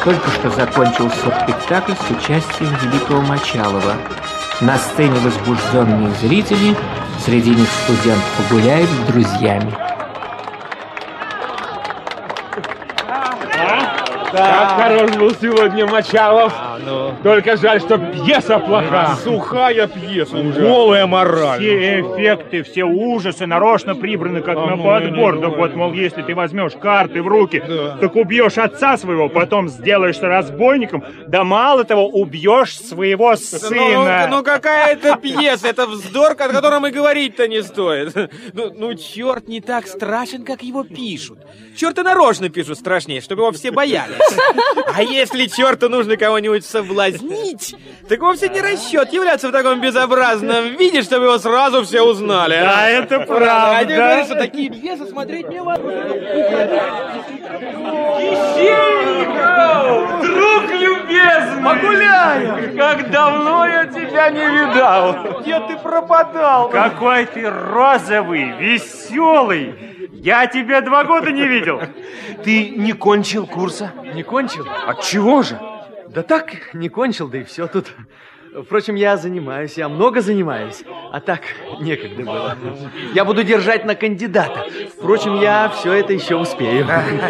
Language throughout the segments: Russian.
Только что закончился спектакль с участием великого Мочалова. На сцене возбужденные зрители, среди них студент погуляет с друзьями. Как хорош был сегодня Мочалов. Только жаль, что пьеса плоха. Сухая пьеса уже. Голая мораль. Все эффекты, все ужасы нарочно прибраны как на подбор. Так вот, мол, если ты возьмешь карты в руки, так убьешь отца своего, потом сделаешься разбойником, да мало того, убьешь своего сына. Ну какая это пьеса? Это вздор, о котором и говорить-то не стоит. Ну, черт не так страшен, как его пишут. Черта нарочно пишут страшнее, чтобы его все боялись. А если черту нужно кого-нибудь соблазнить, так вовсе не расчет являться в таком безобразном виде, чтобы его сразу все узнали. Да, это правда. А ты говоришь, что такие пьесы смотреть невозможно. Кищейников, друг любезный, погуляем. Как давно я тебя не видал. Где ты пропадал? Какой ты розовый, веселый. Я тебя 2 года не видел. Ты не кончил курса? Не кончил? Отчего же? Да так, не кончил, да и все тут. Впрочем, я много занимаюсь, а так некогда было. Я буду держать на кандидата. Впрочем, я все это еще успею.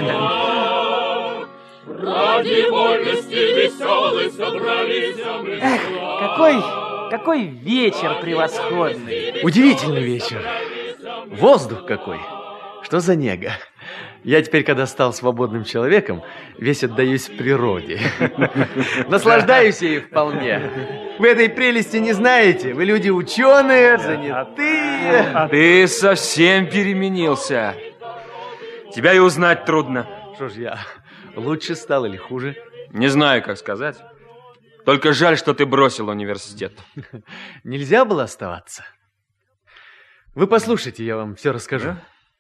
Ради вольности веселой собрались мы. Эх, какой вечер превосходный. Удивительный вечер. Воздух какой. Что за нега? Я теперь, когда стал свободным человеком, весь отдаюсь природе. Наслаждаюсь ей вполне. Вы этой прелести не знаете. Вы люди ученые, занятые. Ты совсем переменился. Тебя и узнать трудно. Что ж я, лучше стал или хуже? Не знаю, как сказать. Только жаль, что ты бросил университет. Нельзя было оставаться. Вы послушайте, я вам все расскажу.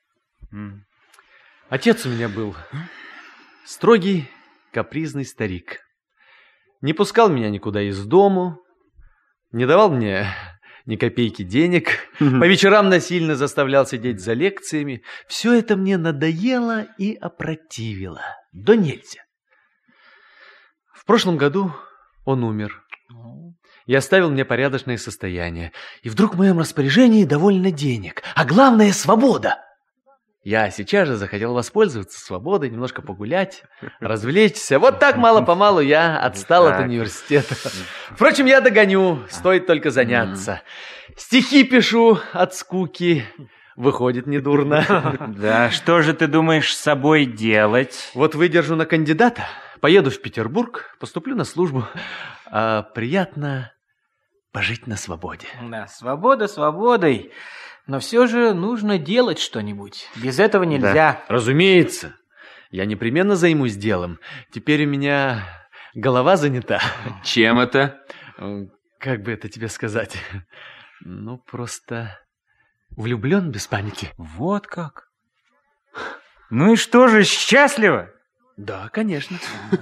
Отец у меня был строгий, капризный старик. Не пускал меня никуда из дому, не давал мне ни копейки денег, по вечерам насильно заставлял сидеть за лекциями. Все это мне надоело и опротивило. Да нельзя. В прошлом году он умер и оставил мне порядочное состояние. И вдруг в моем распоряжении довольно денег, а главное — свобода. Я сейчас же захотел воспользоваться свободой, немножко погулять, развлечься. Вот так мало-помалу я отстал от университета. Впрочем, я догоню, стоит только заняться. Стихи пишу от скуки, выходит недурно. Да, что же ты думаешь с собой делать? Вот выдержу на кандидата, поеду в Петербург, поступлю на службу. Приятно пожить на свободе. Да, свобода свободой. Но все же нужно делать что-нибудь. Без этого нельзя. Да, разумеется. Я непременно займусь делом. Теперь у меня голова занята. Чем это? Как бы это тебе сказать? Ну, просто влюблен без памяти. Вот как? Ну и что же, счастливо? Да, конечно.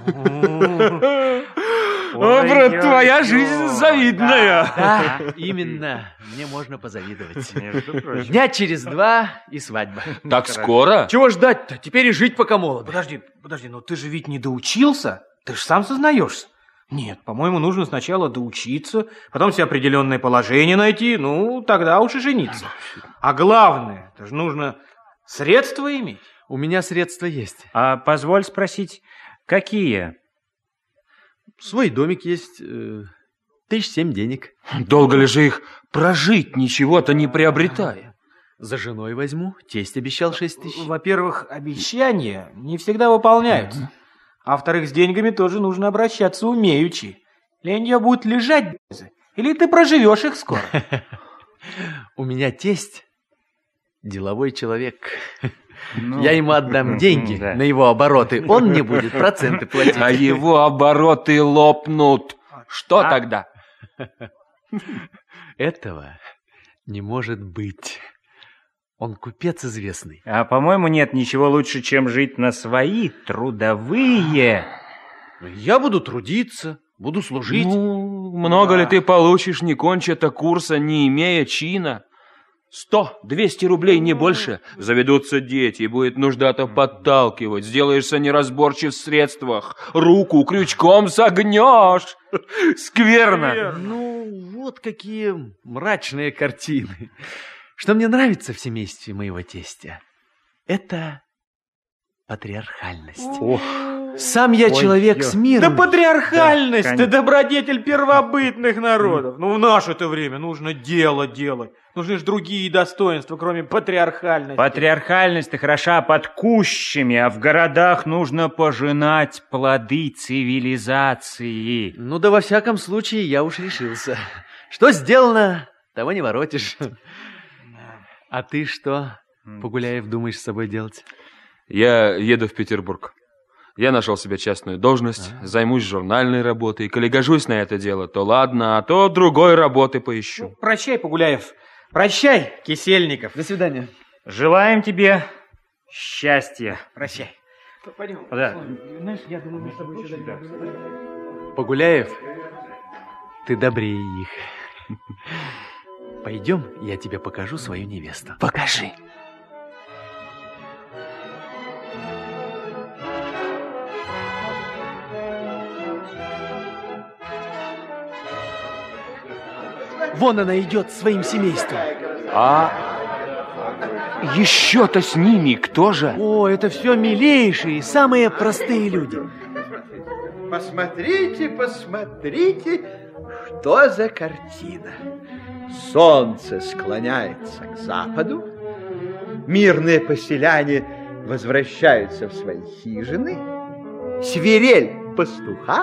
О, брат, твоя жизнь завидная. Да, именно. Мне можно позавидовать. Дня через 2 и свадьба. Так скоро? Чего ждать-то? Теперь и жить пока молодо. Подожди, но ты же ведь не доучился? Ты же сам сознаешься. Нет, по-моему, нужно сначала доучиться, потом себе определенное положение найти, ну, тогда уж и жениться. А главное, это же нужно средства иметь. У меня средства есть. А позволь спросить, какие? Свой домик есть, 7 000 денег. Долго ли же их прожить, ничего-то не приобретая? За женой возьму, тесть обещал 6 000. Во-первых, обещания не всегда выполняются. А во-вторых, с деньгами тоже нужно обращаться умеючи. Ленья будет лежать, или ты проживешь их скоро. У меня тесть деловой человек. Я ему отдам деньги на его обороты, он мне будет проценты платить. А его обороты лопнут. Что тогда? Этого не может быть. Он купец известный. А по-моему, нет ничего лучше, чем жить на свои трудовые. Я буду трудиться, буду служить. Ну, много ли ты получишь, не конча-то курса, не имея чина? 100-200 рублей, не больше. Заведутся дети, и будет нужда-то подталкивать. Сделаешься неразборчив в средствах. Руку крючком согнешь. Скверно. Ну, вот какие мрачные картины. Что мне нравится в семействе моего тестя, это патриархальность. Ох. Сам я человек смирный. Да патриархальность, Да, ты добродетель первобытных народов. Ну, в наше-то время нужно дело делать. Нужны же другие достоинства, кроме патриархальности. Патриархальность-то хороша под кущами, а в городах нужно пожинать плоды цивилизации. Ну да во всяком случае я уж решился. Что сделано, того не воротишь. А ты что, Погуляев, думаешь с собой делать? Я еду в Петербург. Я нашел себе частную должность, займусь журнальной работой. Коли гожусь на это дело, то ладно, а то другой работы поищу. Ну, прощай, Погуляев. Прощай, Кисельников. До свидания. Желаем тебе счастья. Прощай. Пойдем. Да. Знаешь, я думаю, мы с тобой еще Погуляев, ты добрее их. Пойдем, я тебе покажу свою невесту. Покажи. Вон она идет своим семейством. А еще-то с ними кто же? О, это все милейшие, самые простые люди. Посмотрите, посмотрите, что за картина. Солнце склоняется к западу, мирные поселяне возвращаются в свои хижины, свирель пастуха.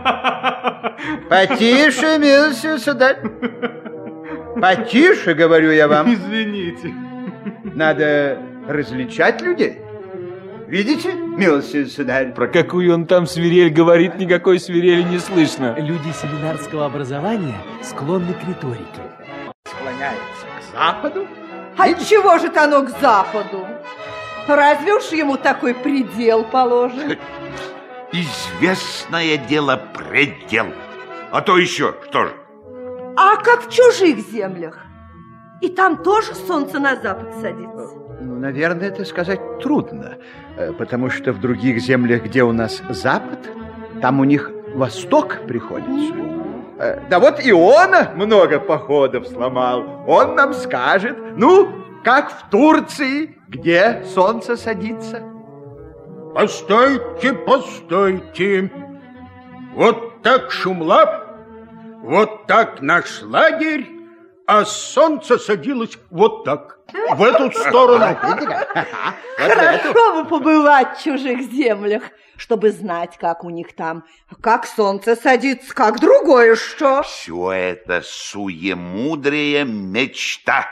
Потише, милостивый сударь. Потише, говорю я вам. Извините. Надо различать людей. Видите, милостивый сударь? Про какую он там свирель говорит, никакой свирели не слышно. Люди семинарского образования склонны к риторике. Склоняется к западу. Отчего же оно к западу? Разве уж ему такой предел положен? Известное дело предел. А то еще что же? А как в чужих землях? И там тоже солнце на запад садится? Ну, наверное, это сказать трудно, потому что в других землях, где у нас запад, там у них восток приходится. Да вот и он много походов сломал. Он нам скажет, ну, как в Турции, где солнце садится. Постойте, постойте. Вот так Шумлав, вот так наш лагерь, а солнце садилось вот так, в эту сторону. Хорошо бы побывать в чужих землях, чтобы знать, как у них там, как солнце садится, как другое что. Все это суемудрая мечта.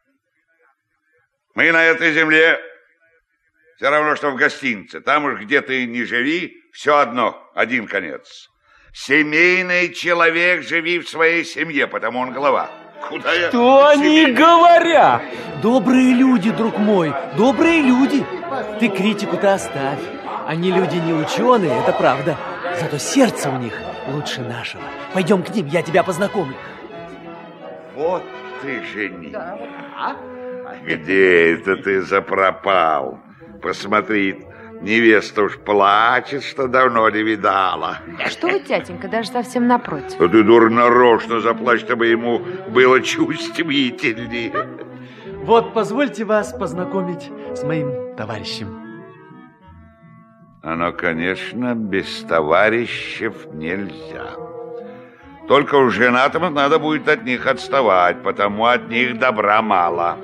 Мы на этой земле все равно, что в гостинице. Там уж где ты не живи, все одно, один конец. Семейный человек, живи в своей семье, потому он глава. Куда я? Что они говорят? Добрые люди, друг мой, добрые люди. Ты критику-то оставь. Они люди не ученые, это правда. Зато сердце у них лучше нашего. Пойдем к ним, я тебя познакомлю. Вот ты жених. Где это ты запропал? Посмотри, невеста уж плачет, что давно не видала. Что вы, тятенька, даже совсем напротив. А ты, дур, нарочно заплачь, чтобы ему было чувствительнее. Вот, позвольте вас познакомить с моим товарищем. Оно, конечно, без товарищев нельзя. Только уж женатым надо будет от них отставать, потому от них добра мало.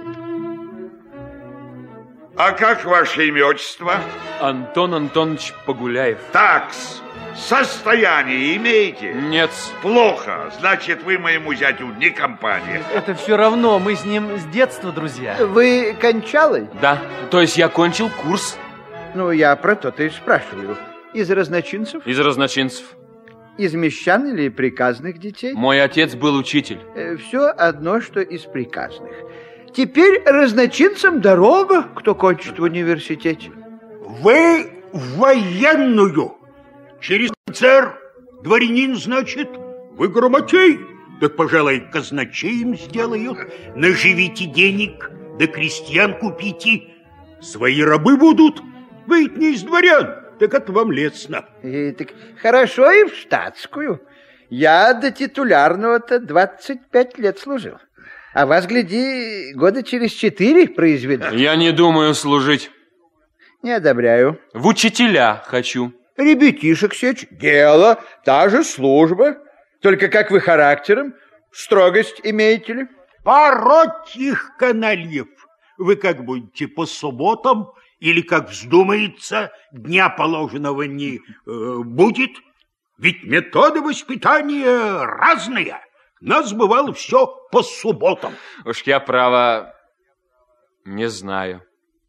А как ваше имя, отчество? Антон Антонович Погуляев. Такс. Состояние имеете? Нет. Плохо. Значит, вы моему зятю не компания. Это все равно, мы с ним с детства друзья. Вы кончалы? Да, то есть я кончил курс. Ну, я про то-то и спрашиваю. Из разночинцев? Из разночинцев. Из мещан или приказных детей? Мой отец был учитель. Все одно, что из приказных. Теперь разночинцам дорога, кто кончит в университете. Вы в военную. Через офицер, дворянин, значит, вы грамотей. Так, пожалуй, казначеем сделаю. Наживите денег, да крестьян купите. Свои рабы будут. Вы ведь не из дворян, так это вам лестно. Так хорошо и в штатскую. Я до титулярного-то 25 лет служил. А вас, гляди, года через 4 произведу. Я не думаю служить. Не одобряю. В учителя хочу. Ребятишек сечь — дело, та же служба. Только как вы характером, строгость имеете ли? Пороть их, канальев. Вы как будете, по субботам или как вздумается, дня положенного не будет? Ведь методы воспитания разные. Нас бывало все по субботам. Уж я, право, не знаю.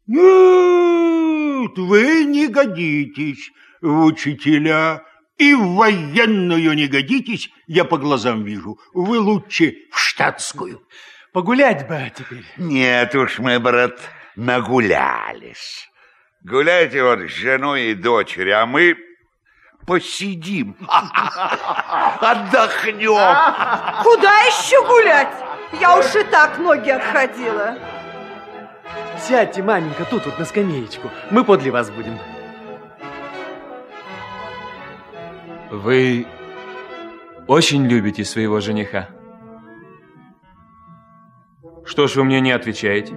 Нет, вы не годитесь в учителя. И в военную не годитесь, я по глазам вижу. Вы лучше в штатскую. Погулять бы теперь. Нет уж мы, брат, нагулялись. Гуляйте вот с женой и дочерью, а мы посидим. Отдохнем. Куда еще гулять? Я уж и так ноги отходила. Сядьте, маменька, тут вот на скамеечку. Мы подле вас будем. Вы очень любите своего жениха? Что ж вы мне не отвечаете?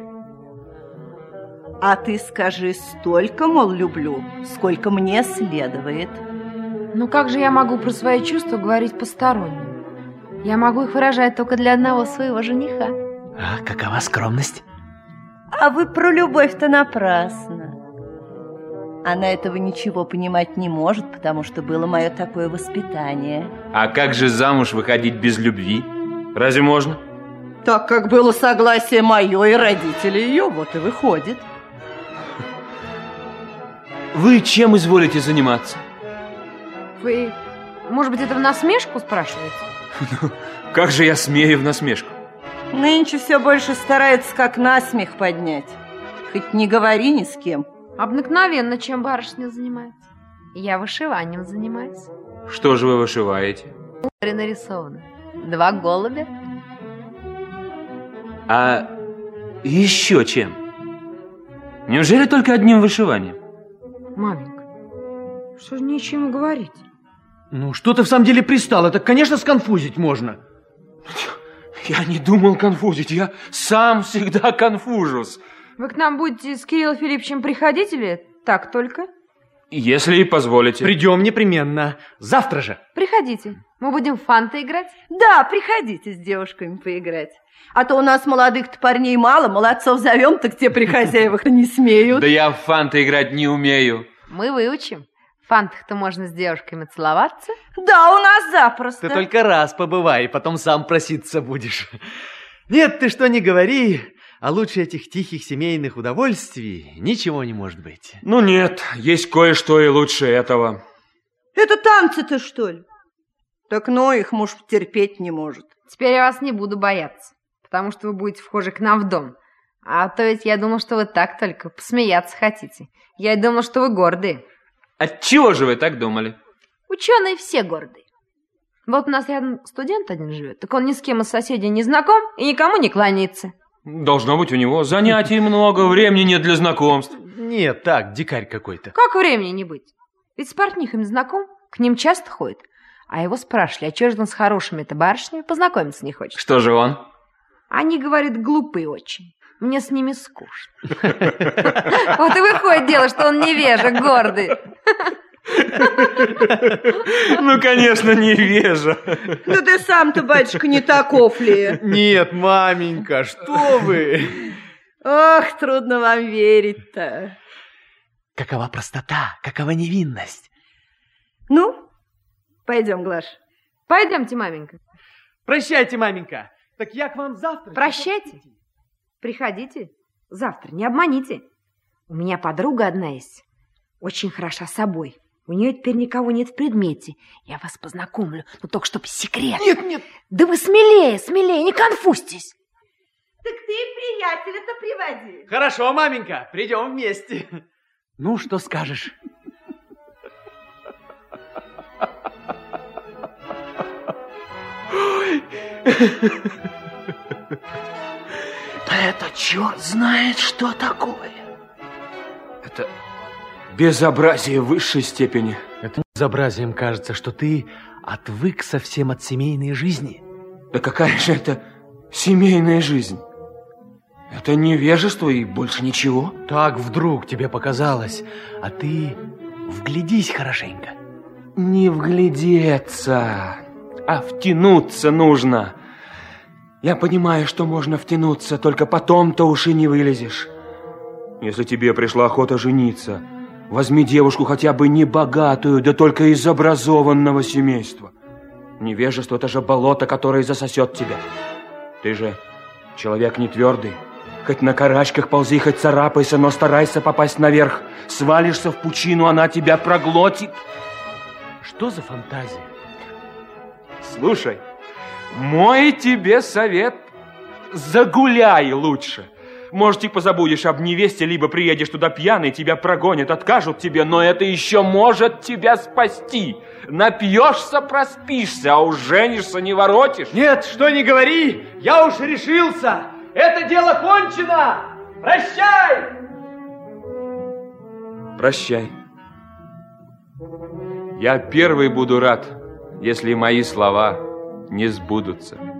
А ты скажи столько, мол, люблю, сколько мне следует. Ну как же я могу про свои чувства говорить посторонним? Я могу их выражать только для одного своего жениха. А какова скромность? А вы про любовь-то напрасно. Она этого ничего понимать не может, потому что было мое такое воспитание. А как же замуж выходить без любви? Разве можно? Так как было согласие мое и родителей ее, вот и выходит. Вы чем изволите заниматься? Вы, может быть, это в насмешку спрашиваете? Как же я смею в насмешку? Нынче все больше старается как насмех поднять. Хоть не говори ни с кем. Обыкновенно, чем барышня занимается. Я вышиванием занимаюсь. Что же вы вышиваете? Нарисовано 2 голубя. А еще чем? Неужели только одним вышиванием? Маменька, что же нечему говорить? Ну, что ты в самом деле пристал? Это, конечно, сконфузить можно. Я не думал конфузить, я сам всегда конфужусь. Вы к нам будете с Кириллом Филипповичем приходить или так только? Если позволите. Придем непременно. Завтра же. Приходите. Мы будем в фанты играть. Да, приходите с девушками поиграть. А то у нас молодых-то парней мало, молодцов зовем, так те при хозяевах не смеют. Да я в фанты играть не умею. Мы выучим. В фантах-то можно с девушками целоваться. Да, у нас запросто. Ты только раз побывай, потом сам проситься будешь. Нет, ты что не говори, а лучше этих тихих семейных удовольствий ничего не может быть. Ну нет, есть кое-что и лучше этого. Это танцы-то, что ли? Так ну, их муж терпеть не может. Теперь я вас не буду бояться, потому что вы будете вхожи к нам в дом. А то ведь я думал, что вы так только посмеяться хотите. Я думал, что вы гордые. Отчего же вы так думали? Ученые все гордые. Вот у нас рядом студент один живет, так он ни с кем из соседей не знаком и никому не кланяется. Должно быть, у него занятий много, времени нет для знакомств. Нет, так, дикарь какой-то. Как времени не быть? Ведь с портнихами знаком, к ним часто ходит. А его спрашивали, а чего же он с хорошими-то барышнями познакомиться не хочет? Что же он? Они, говорят, глупые очень. Мне с ними скучно. Вот и выходит дело, что он невежа, гордый. Ну, конечно, невежа. Да ты сам-то, батюшка, не таков ли? Нет, маменька, что вы? Ох, трудно вам верить-то. Какова простота, какова невинность. Ну, пойдем, Глаш. Пойдемте, маменька. Прощайте, маменька. Так я к вам завтра. Прощайте. Приходите завтра, не обманите. У меня подруга одна есть, очень хороша собой. У нее теперь никого нет в предмете. Я вас познакомлю, но только чтоб секрет. Нет, нет. Да вы смелее, смелее, не конфузьтесь. Так ты приятеля-то приводи. Хорошо, маменька, придем вместе. Ну, что скажешь? Да это черт знает, что такое. Это безобразие высшей степени. Это безобразием кажется, что ты отвык совсем от семейной жизни. Да какая же это семейная жизнь? Это невежество и больше ничего. Так вдруг тебе показалось, а ты вглядись хорошенько. Не вглядеться, а втянуться нужно. Я понимаю, что можно втянуться, только потом-то уж и не вылезешь. Если тебе пришла охота жениться, возьми девушку хотя бы не богатую, да только из образованного семейства. Невежество – это же болото, которое засосет тебя. Ты же человек не твердый. Хоть на карачках ползи, хоть царапайся, но старайся попасть наверх. Свалишься в пучину, она тебя проглотит. Что за фантазия? Слушай, мой тебе совет – загуляй лучше. Может, типа забудешь об невесте, либо приедешь туда пьяный, тебя прогонят, откажут тебе, но это еще может тебя спасти. Напьешься, проспишься, а уж женишься, не воротишь. Нет, что не говори, я уж решился. Это дело кончено. Прощай! Прощай. Я первый буду рад, если мои слова не сбудутся.